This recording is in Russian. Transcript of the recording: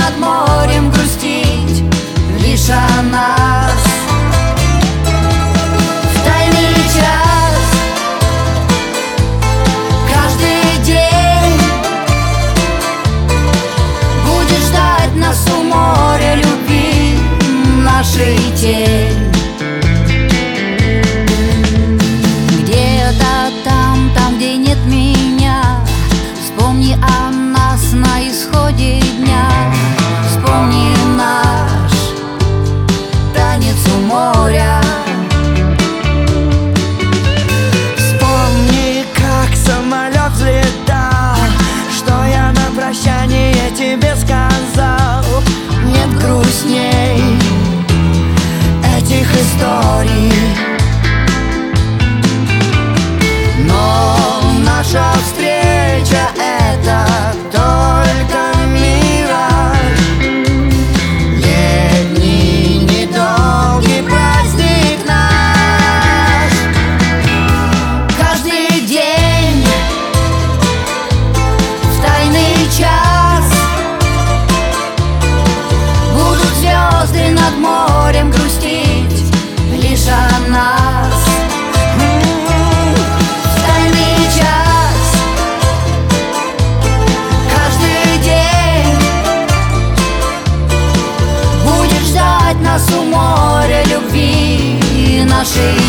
над морем грустить лишь о нас. В тайный час каждый день будет ждать нас у моря любви нашей тень. Где-то там, где нет меня, вспомни о нас на исходе дня. Вспомни наш танец у моря. Вспомни, как самолет взлетал, что я на прощание тебе сказал. Нет грустней этих историй, но наша встреча — это только мираж. Летний недолгий праздник наш. Каждый день в тайный час будут звезды над морем грустить лишь о нас. В тайный час каждый день будет ждать нас у моря любви нашей